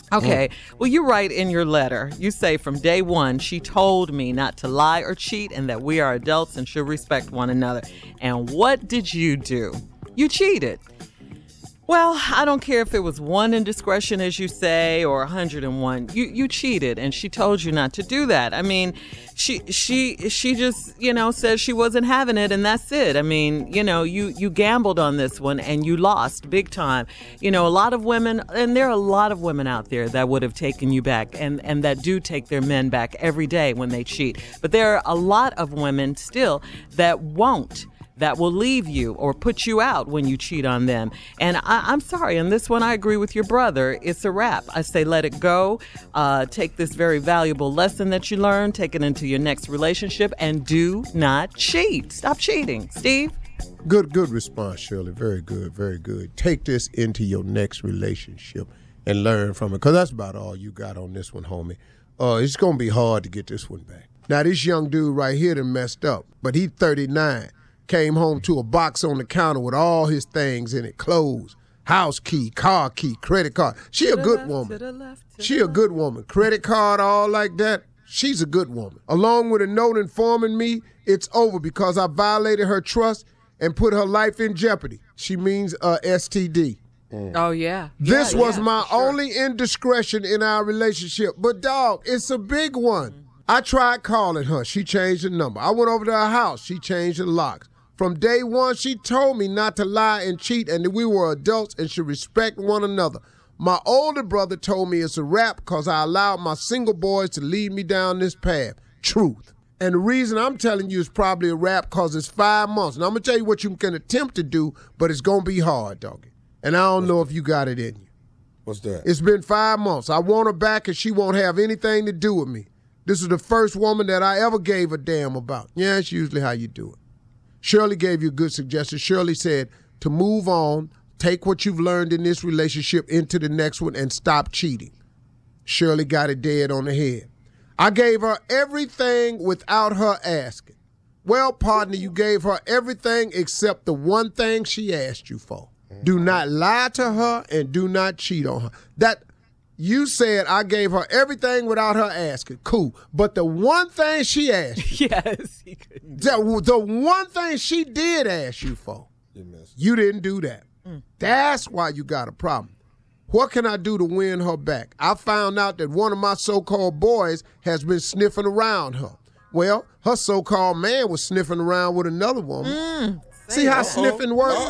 Okay. Well, you write in your letter, you say from day one, she told me not to lie or cheat and that we are adults and should respect one another. And what did you do? You cheated. Well, I don't care if it was one indiscretion, as you say, or 101. You cheated, and she told you not to do that. I mean, she just, said she wasn't having it, and that's it. I mean, you gambled on this one, and you lost big time. A lot of women, and there are a lot of women out there that would have taken you back, and that do take their men back every day when they cheat. But there are a lot of women still that won't. That will leave you or put you out when you cheat on them. And I'm sorry, on this one, I agree with your brother. It's a wrap. I say let it go. Take this very valuable lesson that you learned, take it into your next relationship, and do not cheat. Stop cheating. Steve? Good response, Shirley. Very good, very good. Take this into your next relationship and learn from it, because that's about all you got on this one, homie. It's going to be hard to get this one back. Now, this young dude right here done messed up, but he's 39. Came home to a box on the counter with all his things in it, clothes, house key, car key, credit card. She a good woman. She a good woman. Credit card, all like that. She's a good woman. Along with a note informing me it's over because I violated her trust and put her life in jeopardy. She means STD. Oh, yeah. This was my only indiscretion in our relationship. But, dog, it's a big one. I tried calling her. She changed the number. I went over to her house. She changed the locks. From day one, she told me not to lie and cheat and that we were adults and should respect one another. My older brother told me it's a wrap because I allowed my single boys to lead me down this path. Truth. And the reason I'm telling you is probably a wrap because it's 5 months. And I'm going to tell you what you can attempt to do, but it's going to be hard, doggy. And I don't know if you got it in you. What's that? It's been 5 months. I want her back and she won't have anything to do with me. This is the first woman that I ever gave a damn about. Yeah, it's usually how you do it. Shirley gave you a good suggestion. Shirley said to move on, take what you've learned in this relationship into the next one, and stop cheating. Shirley got it dead on the head. I gave her everything without her asking. Well, partner, you gave her everything except the one thing she asked you for. Do not lie to her and do not cheat on her. That you said I gave her everything without her asking. Cool. But the one thing she asked you. Yes, he couldn't. The one thing she did ask you for. You didn't do that. That's why you got a problem. What can I do to win her back? I found out that one of my so-called boys has been sniffing around her. Well, her so-called man was sniffing around with another woman. See how sniffing works?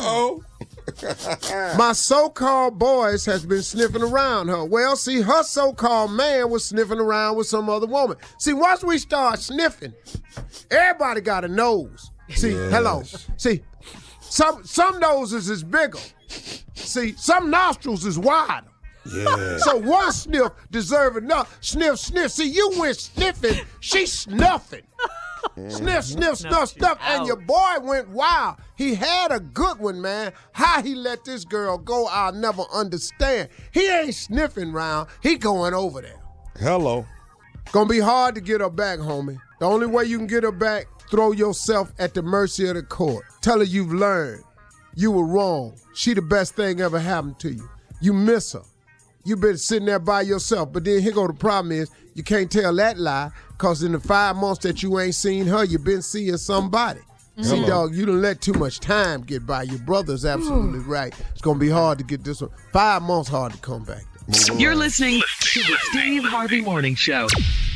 My so-called boys has been sniffing around her. Well, see, her so-called man was sniffing around with some other woman. See, once we start sniffing, everybody got a nose. See, hello. See, some noses is bigger. See, some nostrils is wider. Yeah. So one sniff deserve enough. Sniff, sniff. See, you went sniffing, she snuffing. Sniff, sniff, snuff, snuff, and your boy went wild. He had a good one, man. How he let this girl go, I'll never understand. He ain't sniffing round. He going over there. Hello. Gonna be hard to get her back, homie. The only way you can get her back, throw yourself at the mercy of the court. Tell her you've learned. You were wrong. She the best thing ever happened to you. You miss her. You been sitting there by yourself. But then here go the problem is, you can't tell that lie, because in the 5 months that you ain't seen her, you been seeing somebody. See, dog, you done let too much time get by. Your brother's absolutely right. It's going to be hard to get this one. 5 months hard to come back. You're listening to the Steve Harvey Morning Show.